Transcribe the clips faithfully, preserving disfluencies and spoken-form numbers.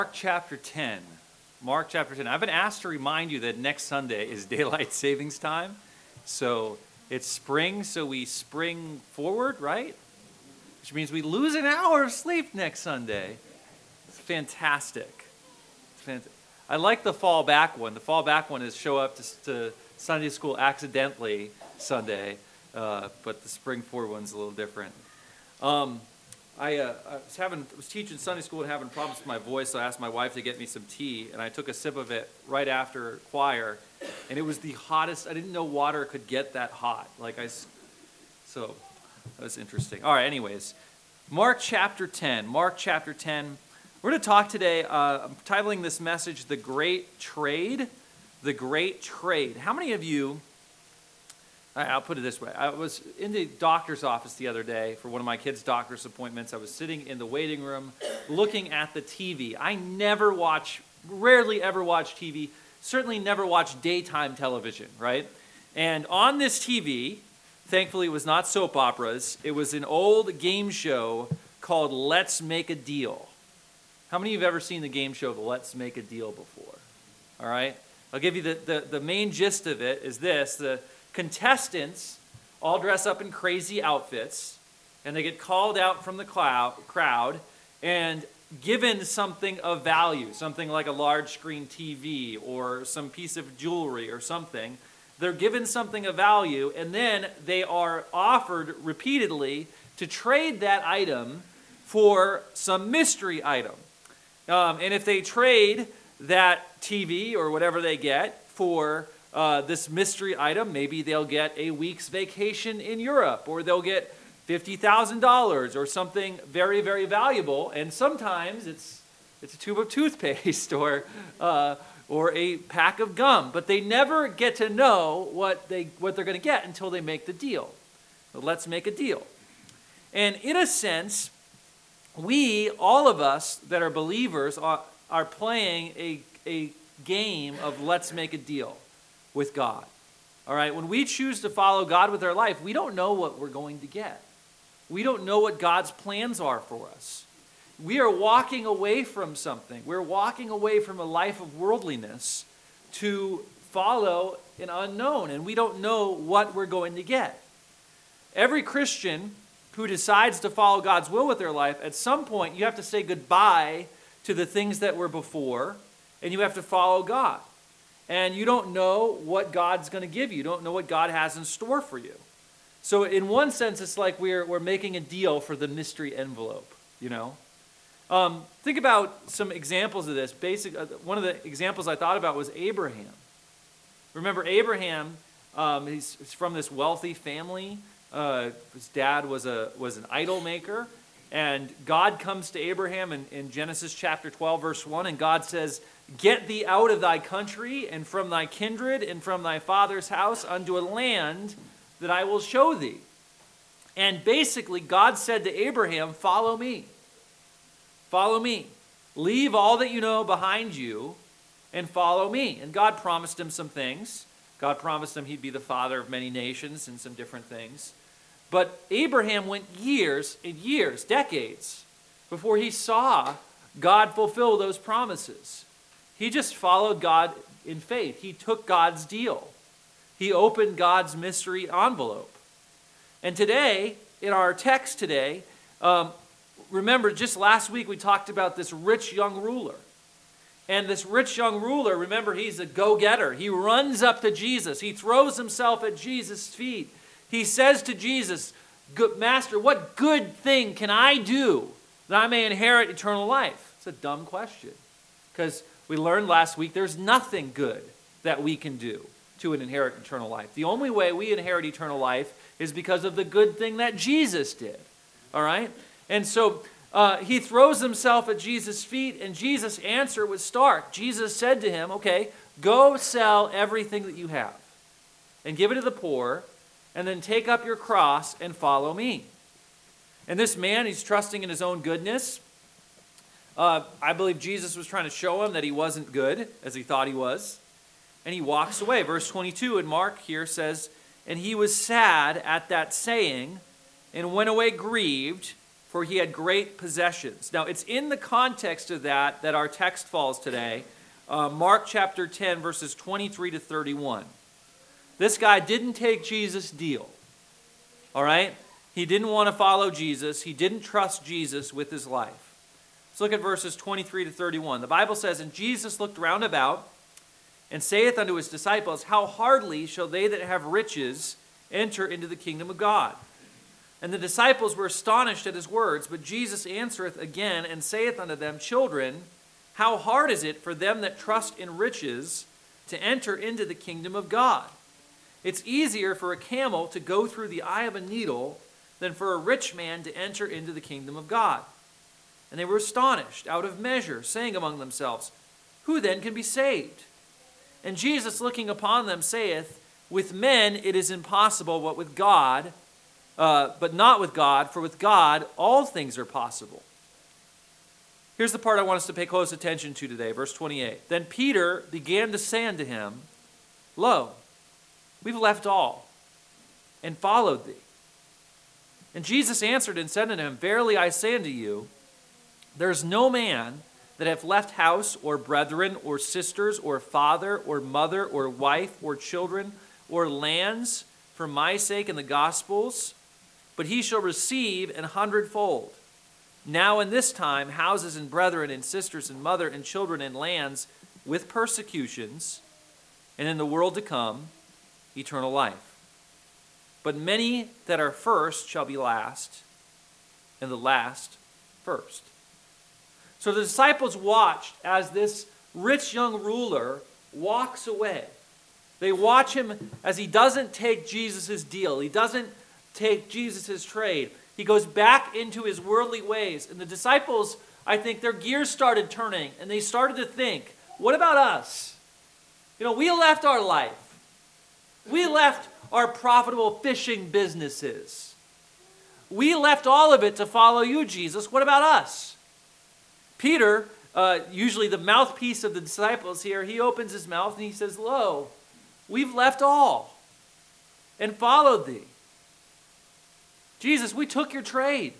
Mark chapter ten. Mark chapter ten. I've been asked to remind you that next Sunday is daylight savings time. So it's spring, so we spring forward, right? Which means we lose an hour of sleep next Sunday. It's fantastic. It's fant- I like the fall back one. The fall back one is show up to, to Sunday school accidentally Sunday, uh, but the spring forward one's a little different. Um, I, uh, I was having was teaching Sunday school and having problems with my voice, so I asked my wife to get me some tea, and I took a sip of it right after choir, and it was the hottest. I didn't know water could get that hot. Like I, so that was interesting. All right, anyways, Mark chapter ten. Mark chapter ten. We're going to talk today. Uh, I'm titling this message "The Great Trade." The Great Trade. How many of you? I'll put it this way. I was in the doctor's office the other day for one of my kids' doctor's appointments. I was sitting in the waiting room looking at the T V. I never watch, rarely ever watch T V, certainly never watch daytime television, right? And on this T V, thankfully it was not soap operas, it was an old game show called Let's Make a Deal. How many of you have ever seen the game show Let's Make a Deal before? All right? I'll give you the, the, the main gist of it is this. The contestants all dress up in crazy outfits, and they get called out from the cloud, crowd and given something of value, something like a large screen T V or some piece of jewelry or something. They're given something of value, and then they are offered repeatedly to trade that item for some mystery item. Um, and if they trade that T V or whatever they get for Uh, this mystery item, maybe they'll get a week's vacation in Europe, or they'll get fifty thousand dollars or something very, very valuable. And sometimes it's it's a tube of toothpaste or uh, or a pack of gum. But they never get to know what, they, what they're going to get until they make the deal. So let's make a deal. And in a sense, we, all of us that are believers, are, are playing a, a game of let's make a deal with God. All right, when we choose to follow God with our life, we don't know what we're going to get. We don't know what God's plans are for us. We are walking away from something. We're walking away from a life of worldliness to follow an unknown, and we don't know what we're going to get. Every Christian who decides to follow God's will with their life, at some point you have to say goodbye to the things that were before, and you have to follow God. And you don't know what God's going to give you. You don't know what God has in store for you. So in one sense, it's like we're, we're making a deal for the mystery envelope, you know. Um, think about some examples of this. Basic. Uh, one of the examples I thought about was Abraham. Remember Abraham, um, he's, he's from this wealthy family. Uh, his dad was, a, was an idol maker. And God comes to Abraham in, in Genesis chapter twelve, verse one, and God says, "Get thee out of thy country, and from thy kindred, and from thy father's house, unto a land that I will show thee." And basically, God said to Abraham, follow me. Follow me. Leave all that you know behind you, and follow me. And God promised him some things. God promised him he'd be the father of many nations and some different things. But Abraham went years and years, decades, before he saw God fulfill those promises. He just followed God in faith. He took God's deal. He opened God's mystery envelope. And today, in our text today, um, remember just last week we talked about this rich young ruler. And this rich young ruler, remember, he's a go-getter. He runs up to Jesus. He throws himself at Jesus' feet. He says to Jesus, "Good Master, what good thing can I do that I may inherit eternal life?" It's a dumb question, because we learned last week there's nothing good that we can do to inherit eternal life. The only way we inherit eternal life is because of the good thing that Jesus did. All right? And so uh, he throws himself at Jesus' feet, and Jesus' answer was stark. Jesus said to him, okay, go sell everything that you have and give it to the poor, and then take up your cross and follow me. And this man, he's trusting in his own goodness. Uh, I believe Jesus was trying to show him that he wasn't good as he thought he was. And he walks away. Verse twenty-two in Mark here says, "And he was sad at that saying, and went away grieved, for he had great possessions. Now, it's in the context of that that our text falls today. Uh, Mark chapter ten, verses twenty-three to thirty-one. This guy didn't take Jesus' deal, all right? He didn't want to follow Jesus. He didn't trust Jesus with his life. Let's look at verses twenty-three to thirty-one. The Bible says, "And Jesus looked round about, and saith unto his disciples, How hardly shall they that have riches enter into the kingdom of God? And the disciples were astonished at his words. But Jesus answereth again, and saith unto them, Children, how hard is it for them that trust in riches to enter into the kingdom of God? It's easier for a camel to go through the eye of a needle than for a rich man to enter into the kingdom of God. And they were astonished out of measure, saying among themselves, Who then can be saved? And Jesus, looking upon them, saith, With men it is impossible, but with God, uh, but not with God, for with God all things are possible." Here's the part I want us to pay close attention to today, verse twenty-eight. "Then Peter began to say unto him, Lo, we've left all, and followed thee. And Jesus answered and said unto him, Verily I say unto you, there is no man that hath left house, or brethren, or sisters, or father, or mother, or wife, or children, or lands, for my sake and the gospel's, but he shall receive an hundredfold. Now in this time, houses and brethren, and sisters, and mother, and children, and lands, with persecutions, and in the world to come, eternal life. But many that are first shall be last, and the last first." So the disciples watched as this rich young ruler walks away. They watch him as he doesn't take Jesus' deal. He doesn't take Jesus' trade. He goes back into his worldly ways. And the disciples, I think their gears started turning, and they started to think, what about us? You know, we left our life. We left our profitable fishing businesses. We left all of it to follow you, Jesus. What about us? Peter, uh, usually the mouthpiece of the disciples here, he opens his mouth and he says, Lo, we've left all and followed thee. Jesus, we took your trade.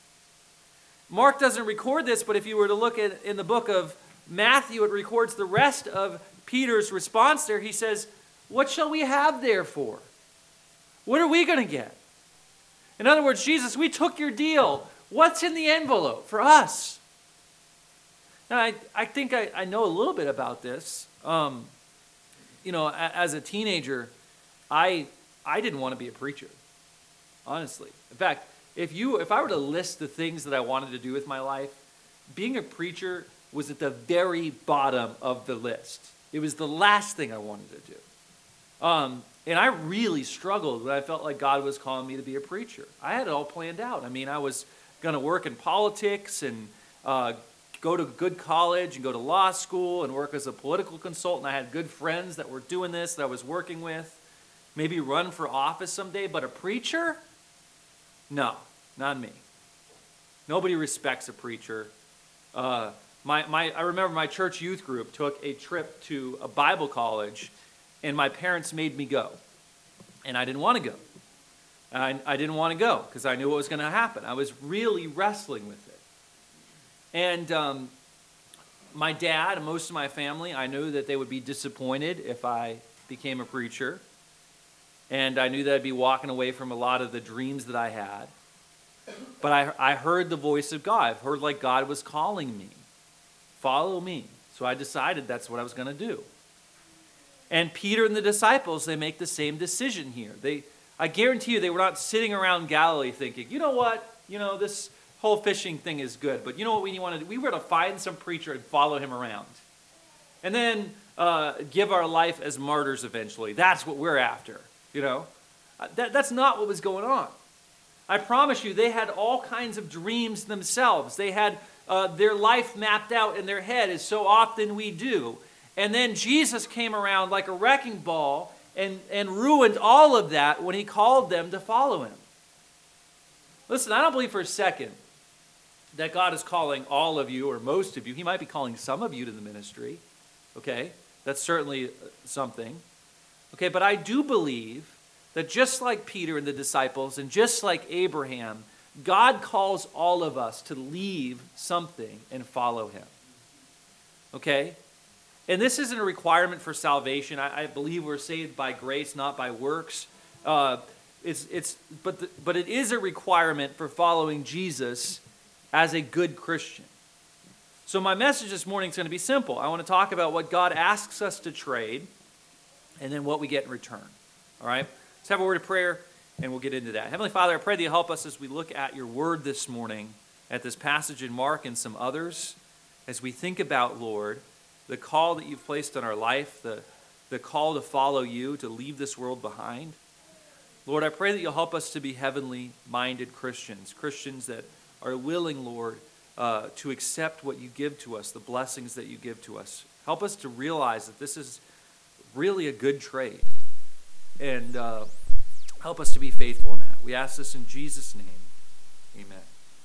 Mark doesn't record this, but if you were to look at in the book of Matthew, it records the rest of Peter's response there. He says, what shall we have therefore? What are we going to get? In other words, Jesus, we took your deal. What's in the envelope for us? Now, I, I think I, I know a little bit about this. Um, you know, a, as a teenager, I I didn't want to be a preacher, honestly. In fact, if you if I were to list the things that I wanted to do with my life, being a preacher was at the very bottom of the list. It was the last thing I wanted to do. Um, and I really struggled when I felt like God was calling me to be a preacher. I had it all planned out. I mean, I was going to work in politics and uh, go to good college and go to law school and work as a political consultant. I had good friends that were doing this that I was working with. Maybe run for office someday, but a preacher? No, not me. Nobody respects a preacher. Uh, my, my, I remember my church youth group took a trip to a Bible college, and my parents made me go. And I didn't want to go. I, I didn't want to go because I knew what was going to happen. I was really wrestling with it. And um, my dad and most of my family, I knew that they would be disappointed if I became a preacher. And I knew that I'd be walking away from a lot of the dreams that I had. But I, I heard the voice of God. I've heard like God was calling me. Follow me. So I decided that's what I was going to do. And Peter and the disciples, they make the same decision here. They, I guarantee you they were not sitting around Galilee thinking, you know what, you know, this whole fishing thing is good, but you know what we want to do? We were to find some preacher and follow him around. And then uh, give our life as martyrs eventually. That's what we're after, you know. Uh, that, that's not what was going on. I promise you, they had all kinds of dreams themselves. They had uh, their life mapped out in their head, as so often we do. And then Jesus came around like a wrecking ball and, and ruined all of that when he called them to follow him. Listen, I don't believe for a second that God is calling all of you or most of you. He might be calling some of you to the ministry. Okay? That's certainly something. Okay, but I do believe that just like Peter and the disciples and just like Abraham, God calls all of us to leave something and follow him. Okay? And this isn't a requirement for salvation. I, I believe we're saved by grace, not by works. Uh, it's, it's, but, the, but it is a requirement for following Jesus as a good Christian. So my message this morning is going to be simple. I want to talk about what God asks us to trade and then what we get in return. All right? Let's have a word of prayer and we'll get into that. Heavenly Father, I pray that you help us as we look at your word this morning, at this passage in Mark and some others, as we think about, Lord, the call that you've placed on our life, the, the call to follow you, to leave this world behind. Lord, I pray that you'll help us to be heavenly-minded Christians, Christians that are willing, Lord, uh, to accept what you give to us, the blessings that you give to us. Help us to realize that this is really a good trade. And uh, help us to be faithful in that. We ask this in Jesus' name. Amen.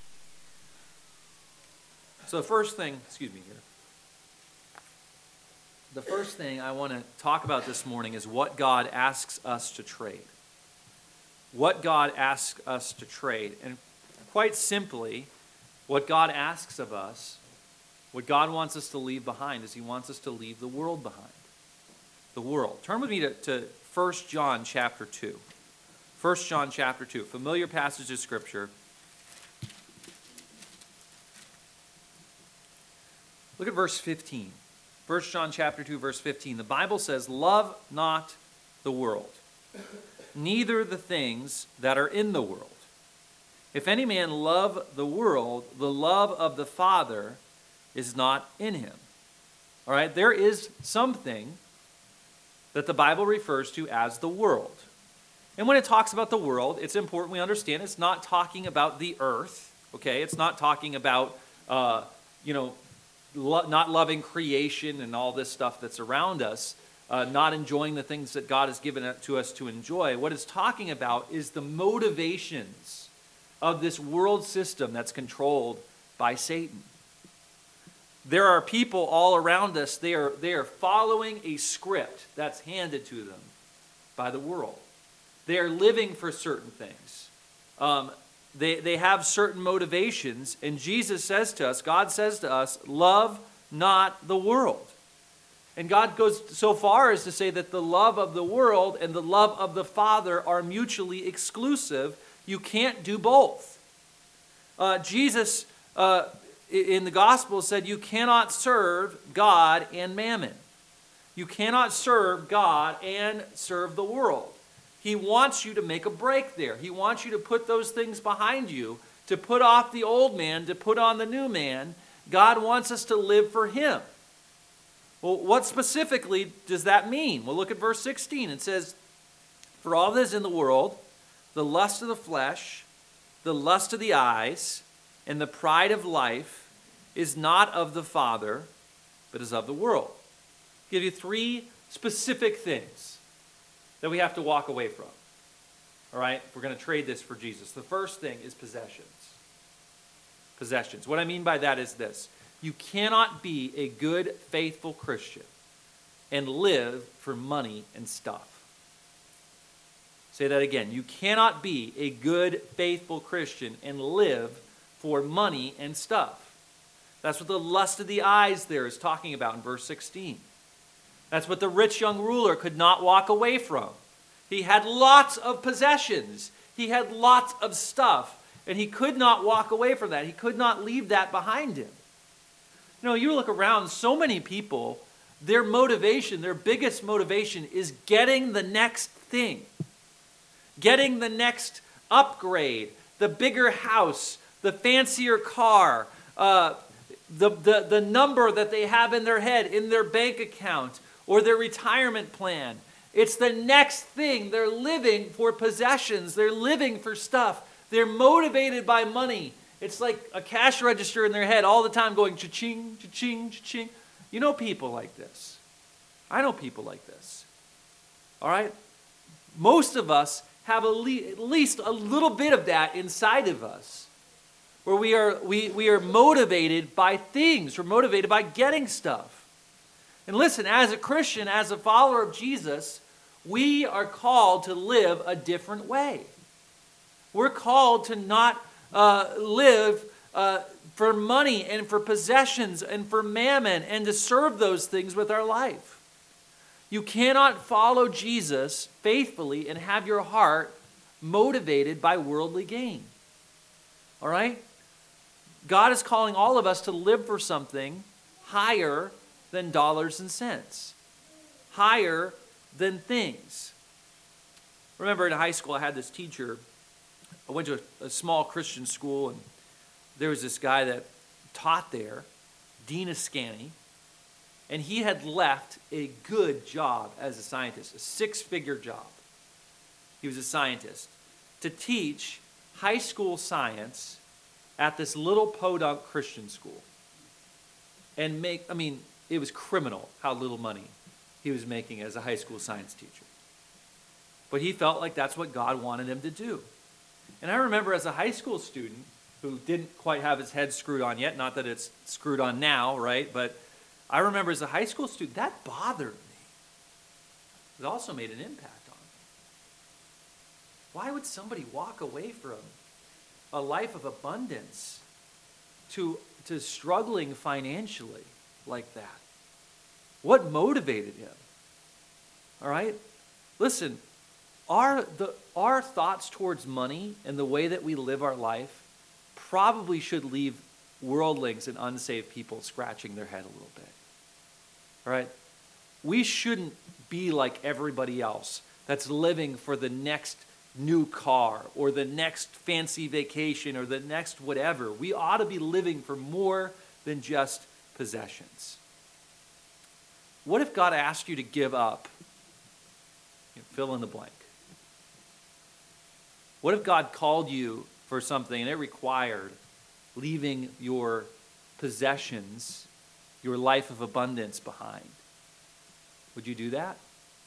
So the first thing, excuse me here. The first thing I want to talk about this morning is what God asks us to trade. What God asks us to trade. And quite simply, what God asks of us, what God wants us to leave behind is he wants us to leave the world behind. The world. Turn with me to, to First John chapter two. First John chapter two, familiar passage of Scripture. Look at verse fifteen. First John chapter two, verse fifteen. The Bible says, "Love not the world, neither the things that are in the world. If any man love the world, the love of the Father is not in him." All right, there is something that the Bible refers to as the world. And when it talks about the world, it's important we understand it's not talking about the earth, okay? It's not talking about, uh, you know, lo- not loving creation and all this stuff that's around us, uh, not enjoying the things that God has given to us to enjoy. What it's talking about is the motivations of this world system that's controlled by Satan. There are people all around us, they are, they are following a script that's handed to them by the world. They are living for certain things. Um, they, they have certain motivations, and Jesus says to us, God says to us, love not the world. And God goes so far as to say that the love of the world and the love of the Father are mutually exclusive. You can't do both. Uh, Jesus, uh, in the gospel, said you cannot serve God and mammon. You cannot serve God and serve the world. He wants you to make a break there. He wants you to put those things behind you, to put off the old man, to put on the new man. God wants us to live for him. Well, what specifically does that mean? Well, look at verse sixteen. It says, "For all that is in the world, the lust of the flesh, the lust of the eyes, and the pride of life is not of the Father, but is of the world." I'll give you three specific things that we have to walk away from. All right? If we're going to trade this for Jesus. The first thing is possessions. Possessions. What I mean by that is this. You cannot be a good, faithful Christian and live for money and stuff. Say that again. You cannot be a good, faithful Christian and live for money and stuff. That's what the lust of the eyes there is talking about in verse sixteen. That's what the rich young ruler could not walk away from. He had lots of possessions. He had lots of stuff. And he could not walk away from that. He could not leave that behind him. You know, you look around, so many people, their motivation, their biggest motivation is getting the next thing. Getting the next upgrade, the bigger house, the fancier car, uh, the, the, the number that they have in their head, in their bank account, or their retirement plan. It's the next thing. They're living for possessions. They're living for stuff. They're motivated by money. It's like a cash register in their head all the time going cha-ching, cha-ching, cha-ching. You know people like this. I know people like this. All right? Most of us have a le- at least a little bit of that inside of us, where we are, we, we are motivated by things. We're motivated by getting stuff. And listen, as a Christian, as a follower of Jesus, we are called to live a different way. We're called to not uh, live uh, for money and for possessions and for mammon and to serve those things with our life. You cannot follow Jesus faithfully and have your heart motivated by worldly gain. All right? God is calling all of us to live for something higher than dollars and cents, higher than things. Remember in high school, I had this teacher. I went to a, a small Christian school, and there was this guy that taught there, Dean Ascani, and he had left a good job as a scientist, a six-figure job. He was a scientist, to teach high school science at this little podunk Christian school. And make, I mean, it was criminal how little money he was making as a high school science teacher. But he felt like that's what God wanted him to do. And I remember as a high school student who didn't quite have his head screwed on yet, not that it's screwed on now, right? But I remember as a high school student, that bothered me. It also made an impact on me. Why would somebody walk away from a life of abundance to, to struggling financially like that? What motivated him? All right? Listen, our, the, our thoughts towards money and the way that we live our life probably should leave worldlings and unsaved people scratching their head a little bit. All right? We shouldn't be like everybody else that's living for the next new car or the next fancy vacation or the next whatever. We ought to be living for more than just possessions. What if God asked you to give up? You know, fill in the blank. What if God called you for something and it required leaving your possessions, your life of abundance behind? Would you do that?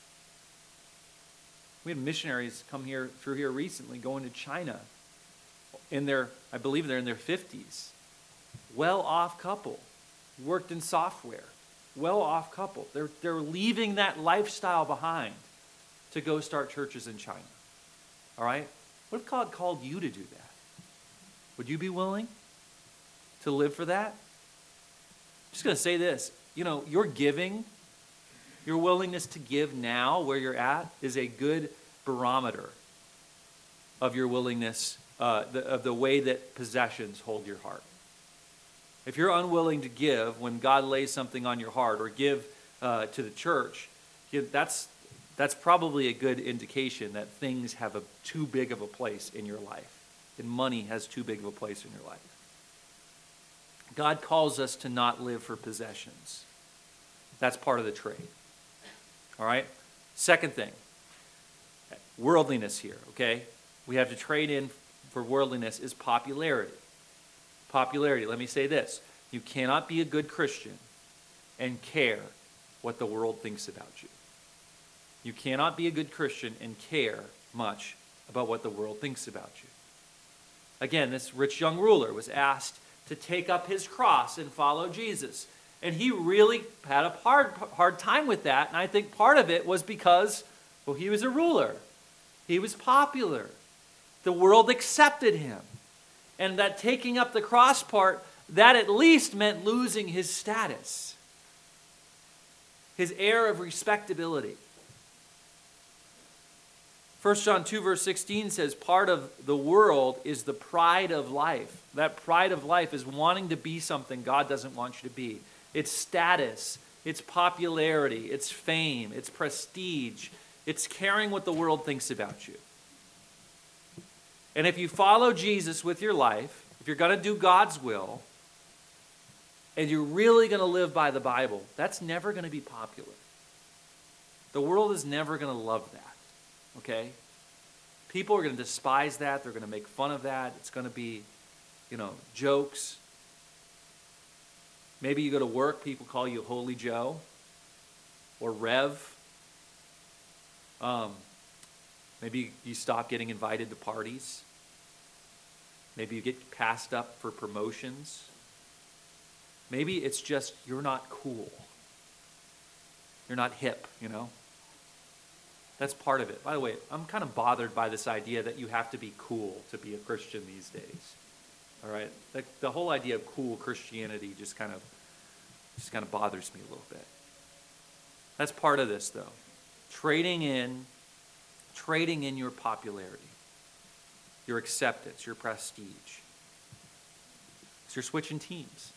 We had missionaries come here through here recently going to China in their, I believe they're in their fifties. Well-off couple, worked in software. Well-off couple. They're, they're leaving that lifestyle behind to go start churches in China. All right? What if God called you to do that? Would you be willing to live for that? I'm just going to say this. You know, your giving, your willingness to give now where you're at is a good barometer of your willingness, uh, the, of the way that possessions hold your heart. If you're unwilling to give when God lays something on your heart or give uh, to the church, you, that's, that's probably a good indication that things have a, too big of a place in your life. And money has too big of a place in your life. God calls us to not live for possessions. That's part of the trade. All right? Second thing, worldliness here, okay? We have to trade in for worldliness is popularity. Popularity, let me say this. You cannot be a good Christian and care what the world thinks about you. You cannot be a good Christian and care much about what the world thinks about you. Again, this rich young ruler was asked to take up his cross and follow Jesus. And he really had a hard, hard time with that. And I think part of it was because, well, he was a ruler. He was popular. The world accepted him. And that taking up the cross part, that at least meant losing his status, his air of respectability. First John two verse sixteen says, part of the world is the pride of life. That pride of life is wanting to be something God doesn't want you to be. It's status, it's popularity, it's fame, it's prestige, it's caring what the world thinks about you. And if you follow Jesus with your life, if you're going to do God's will, and you're really going to live by the Bible, that's never going to be popular. The world is never going to love that, okay? People are going to despise that. They're going to make fun of that. It's going to be, you know, jokes. Maybe you go to work, people call you Holy Joe or Rev. Um, maybe you stop getting invited to parties. Maybe you get passed up for promotions. Maybe it's just you're not cool. You're not hip, you know. That's part of it. By the way, I'm kind of bothered by this idea that you have to be cool to be a Christian these days. All right? The, the whole idea of cool Christianity just kind of just kind of bothers me a little bit. That's part of this, though. Trading in, trading in your popularity, your acceptance, your prestige. So you're switching teams.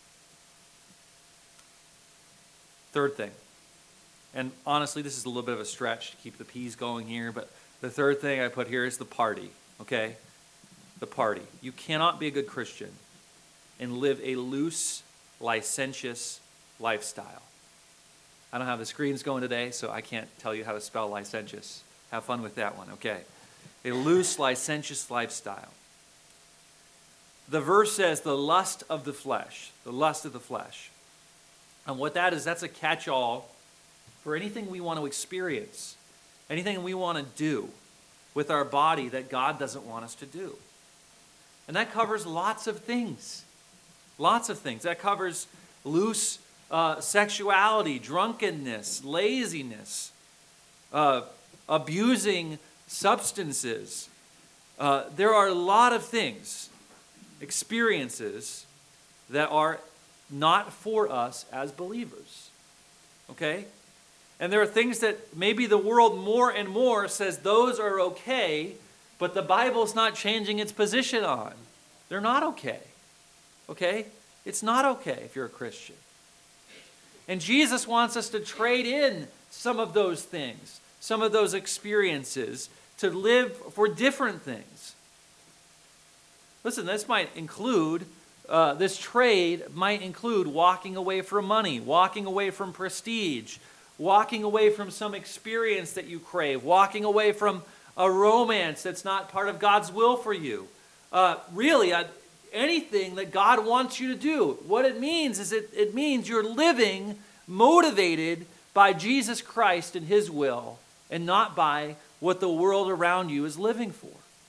Third thing, and honestly, this is a little bit of a stretch to keep the P's going here, but the third thing I put here is the party, okay? The party. You cannot be a good Christian and live a loose, licentious lifestyle. I don't have the screens going today, so I can't tell you how to spell licentious. Have fun with that one, okay? A loose, licentious lifestyle. The verse says the lust of the flesh, the lust of the flesh. And what that is, that's a catch-all for anything we want to experience, anything we want to do with our body that God doesn't want us to do. And that covers lots of things. Lots of things. That covers loose uh, sexuality, drunkenness, laziness, uh, abusing substances. Uh, there are a lot of things, experiences, that are not for us as believers. Okay? And there are things that maybe the world more and more says those are okay, but the Bible's not changing its position on. They're not okay. Okay? It's not okay if you're a Christian. And Jesus wants us to trade in some of those things, some of those experiences, to live for different things. Listen, this might include, uh, this trade might include walking away from money, walking away from prestige, walking away from some experience that you crave, walking away from a romance that's not part of God's will for you. Uh, really, uh, anything that God wants you to do. What it means is it, it means you're living motivated by Jesus Christ and His will, and not by what the world around you is living for.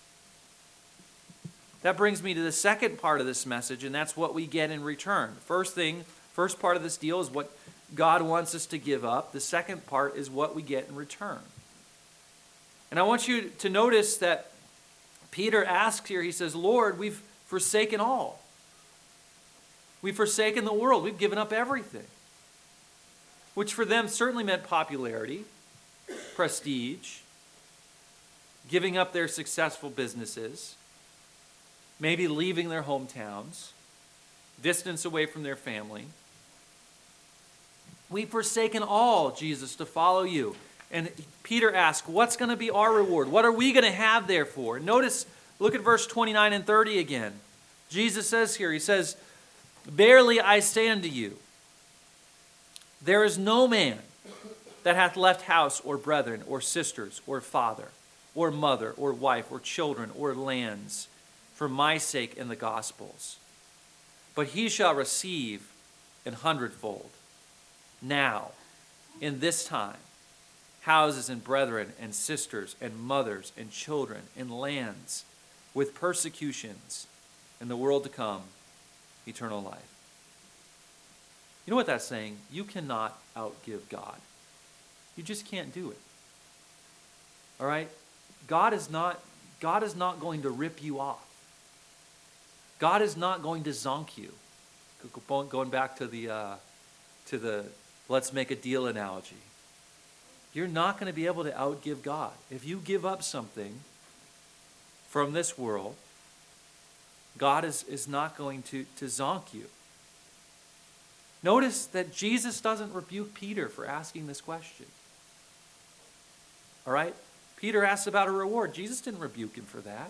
That brings me to the second part of this message, and that's what we get in return. First thing, first part of this deal is what God wants us to give up. The second part is what we get in return. And I want you to notice that Peter asks here, he says, Lord, we've forsaken all. We've forsaken the world. We've given up everything. Which for them certainly meant popularity, prestige, giving up their successful businesses, maybe leaving their hometowns, distance away from their family. We've forsaken all, Jesus, to follow you. And Peter asks, what's going to be our reward? What are we going to have there for? Notice, look at verse twenty-nine and thirty again. Jesus says here, he says, verily I say unto you, there is no man that hath left house or brethren or sisters or father or mother or wife or children or lands for my sake in the gospels, but he shall receive an hundredfold now, in this time, houses and brethren and sisters and mothers and children and lands with persecutions, in the world to come, eternal life. You know what that's saying? You cannot outgive God. You just can't do it. All right? God is not, God is not going to rip you off. God is not going to zonk you. Going back to the uh, to the let's make a deal analogy. You're not going to be able to outgive God. If you give up something from this world, God is, is not going to, to zonk you. Notice that Jesus doesn't rebuke Peter for asking this question. All right? Peter asks about a reward. Jesus didn't rebuke him for that.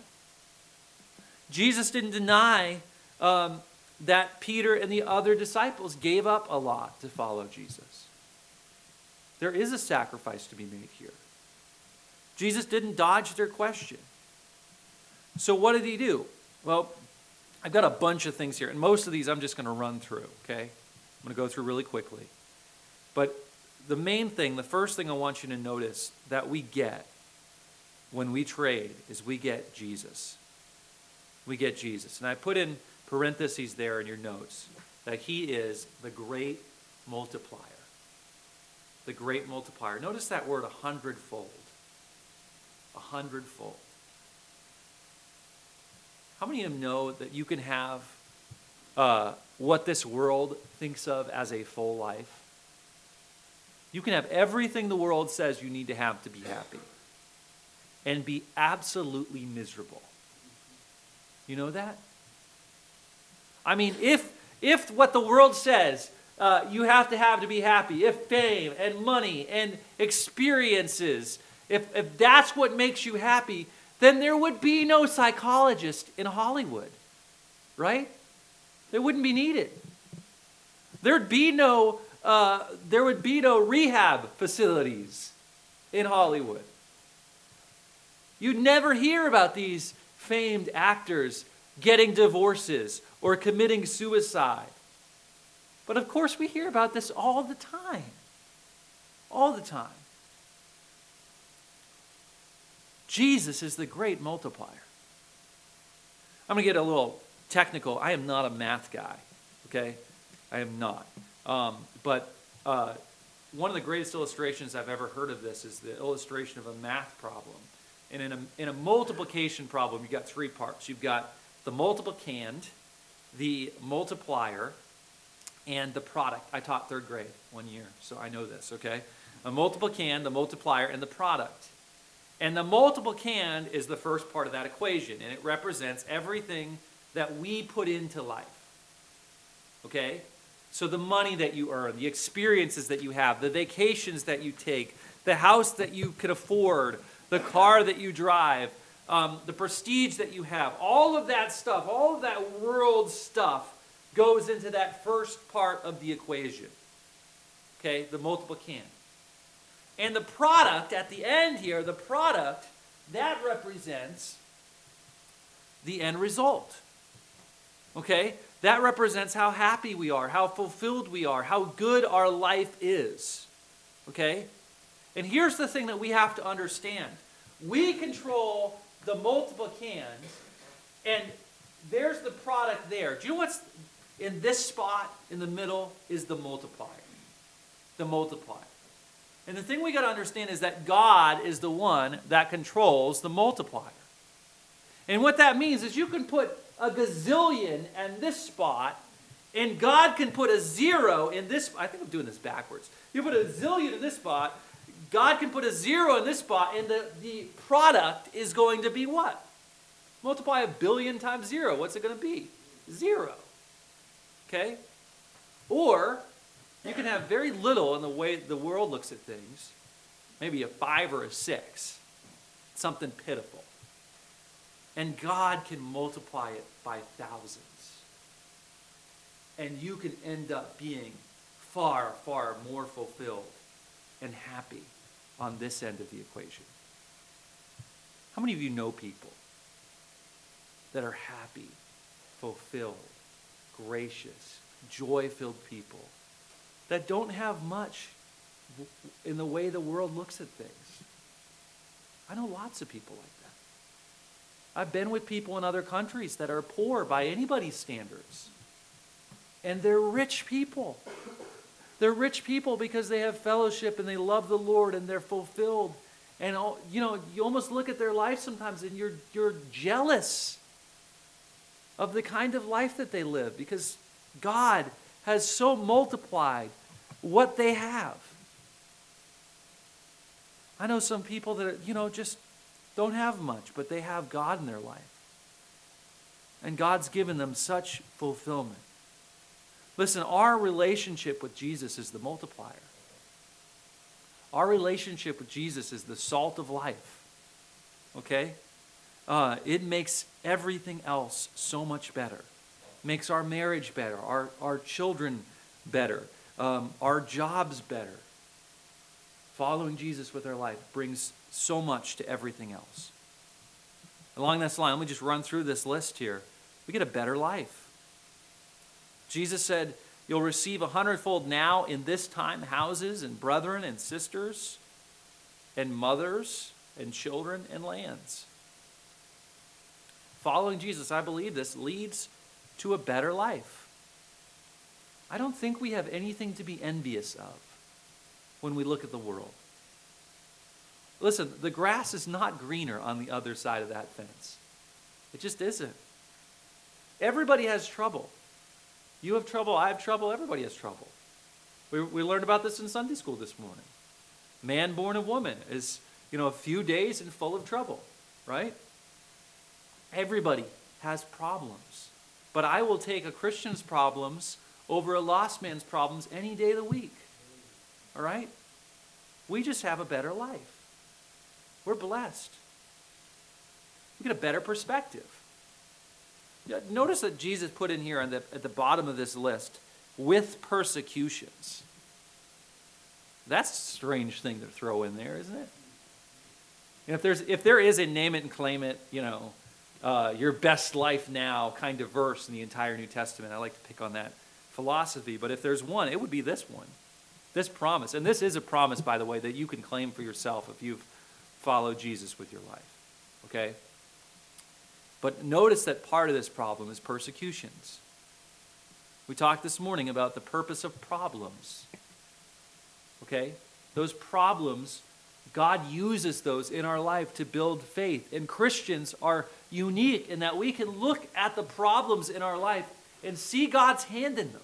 Jesus didn't deny um, that Peter and the other disciples gave up a lot to follow Jesus. There is a sacrifice to be made here. Jesus didn't dodge their question. So what did he do? Well, I've got a bunch of things here, and most of these I'm just going to run through, okay? I'm going to go through really quickly. But the main thing, the first thing I want you to notice that we get when we trade is we get Jesus. We get Jesus. And I put in parentheses there in your notes that he is the great multiplier. The great multiplier. Notice that word a hundredfold. A hundredfold. How many of you know that you can have uh, what this world thinks of as a full life. You can have everything the world says you need to have to be happy and be absolutely miserable. You know that? I mean, if if what the world says uh, you have to have to be happy, if fame and money and experiences, if, if that's what makes you happy, then there would be no psychologist in Hollywood, right? They wouldn't be needed. There'd be no, uh, there would be no rehab facilities in Hollywood. You'd never hear about these famed actors getting divorces or committing suicide. But of course we hear about this all the time. All the time. Jesus is the great multiplier. I'm going to get a little technical. I am not a math guy, okay? I am not. Um, but uh, one of the greatest illustrations I've ever heard of this is the illustration of a math problem. And in a, in a multiplication problem, you've got three parts. You've got the multiplicand, the multiplier, and the product. I taught third grade one year, so I know this, okay? A multiplicand, the multiplier, and the product. And the multiplicand is the first part of that equation, and it represents everything that we put into life, okay? So the money that you earn, the experiences that you have, the vacations that you take, the house that you can afford, the car that you drive, um, the prestige that you have, all of that stuff, all of that world stuff goes into that first part of the equation, okay, the multiplicand. And the product at the end here, the product, that represents the end result. Okay? That represents how happy we are, how fulfilled we are, how good our life is. Okay? And here's the thing that we have to understand. We control the multiplicand, and there's the product there. Do you know what's in this spot in the middle is the multiplier. The multiplier. And the thing we got to understand is that God is the one that controls the multiplier. And what that means is you can put a gazillion in this spot, and God can put a zero in this. I think I'm doing this backwards. You put a zillion in this spot, God can put a zero in this spot, and the, the product is going to be what? Multiply a billion times zero. What's it going to be? Zero. Okay? Or you can have very little in the way the world looks at things, maybe a five or a six, something pitiful. And God can multiply it by thousands. And you can end up being far, far more fulfilled and happy on this end of the equation. How many of you know people that are happy, fulfilled, gracious, joy-filled people that don't have much in the way the world looks at things? I know lots of people like that. I've been with people in other countries that are poor by anybody's standards. And they're rich people. They're rich people because they have fellowship and they love the Lord and they're fulfilled. And you know, you almost look at their life sometimes and you're you're jealous of the kind of life that they live because God has so multiplied what they have. I know some people that, you know, just don't have much, but they have God in their life. And God's given them such fulfillment. Listen, our relationship with Jesus is the multiplier. Our relationship with Jesus is the salt of life. Okay? Uh, it makes everything else so much better. Makes our marriage better, our, our children better, um, our jobs better. Following Jesus with our life brings so much to everything else. Along this line, let me just run through this list here. We get a better life. Jesus said, you'll receive a hundredfold now in this time, houses and brethren and sisters and mothers and children and lands. Following Jesus, I believe this, leads to a better life. I don't think we have anything to be envious of when we look at the world. Listen, the grass is not greener on the other side of that fence. It just isn't. Everybody has trouble. You have trouble, I have trouble, everybody has trouble. We, we learned about this in Sunday school this morning. Man born of woman is, you know, a few days and full of trouble, right? Everybody has problems. But I will take a Christian's problems over a lost man's problems any day of the week. All right? We just have a better life. We're blessed. We get a better perspective. Notice that Jesus put in here on the, at the bottom of this list, with persecutions. That's a strange thing to throw in there, isn't it? And if there's if there is a name it and claim it, you know, uh, your best life now kind of verse in the entire New Testament, I like to pick on that philosophy. But if there's one, it would be this one, this promise. And this is a promise, by the way, that you can claim for yourself if you've followed Jesus with your life. Okay? But notice that part of this problem is persecutions. We talked this morning about the purpose of problems. Okay? Those problems, God uses those in our life to build faith. And Christians are unique in that we can look at the problems in our life and see God's hand in them.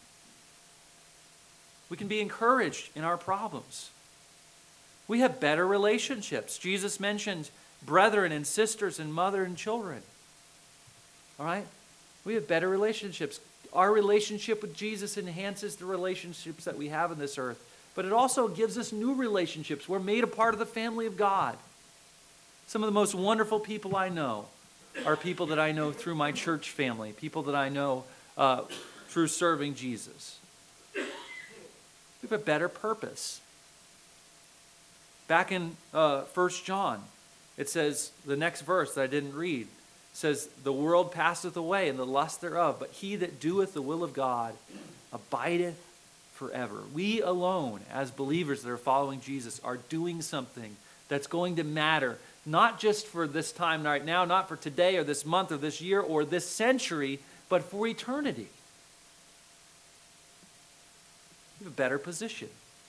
We can be encouraged in our problems. We have better relationships. Jesus mentioned brethren and sisters and mother and children. All right? We have better relationships. Our relationship with Jesus enhances the relationships that we have on this earth. But it also gives us new relationships. We're made a part of the family of God. Some of the most wonderful people I know are people that I know through my church family, people that I know uh, through serving Jesus. We have a better purpose. Back in uh, First John, it says, the next verse that I didn't read, says, the world passeth away and the lust thereof, but he that doeth the will of God abideth forever. We alone, as believers that are following Jesus, are doing something that's going to matter, not just for this time right now, not for today or this month or this year or this century, but for eternity. We have a better position.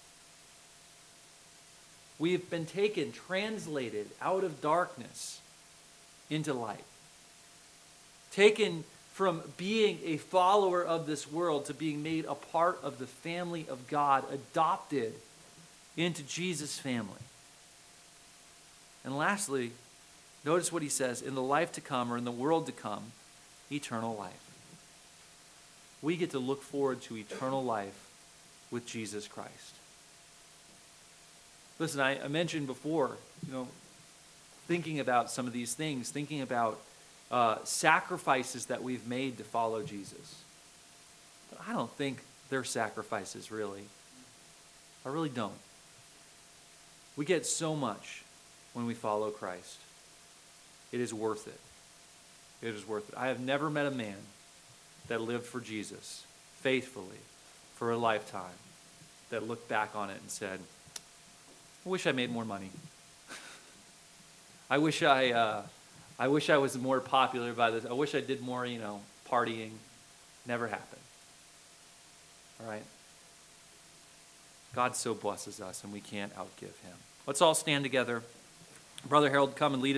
We've been taken, translated out of darkness into light. Taken from being a follower of this world to being made a part of the family of God, adopted into Jesus' family. And lastly, notice what he says, in the life to come or in the world to come, eternal life. We get to look forward to eternal life with Jesus Christ. Listen, I, I mentioned before, you know, thinking about some of these things, thinking about uh, sacrifices that we've made to follow Jesus. But I don't think they're sacrifices, really. I really don't. We get so much when we follow Christ. It is worth it. It is worth it. I have never met a man that lived for Jesus faithfully for a lifetime that looked back on it and said, I wish I made more money. I wish I, uh, I wish I was more popular by this. I wish I did more, you know, partying. Never happened. All right? God so blesses us, and we can't outgive him. Let's all stand together. Brother Harold, come and lead us.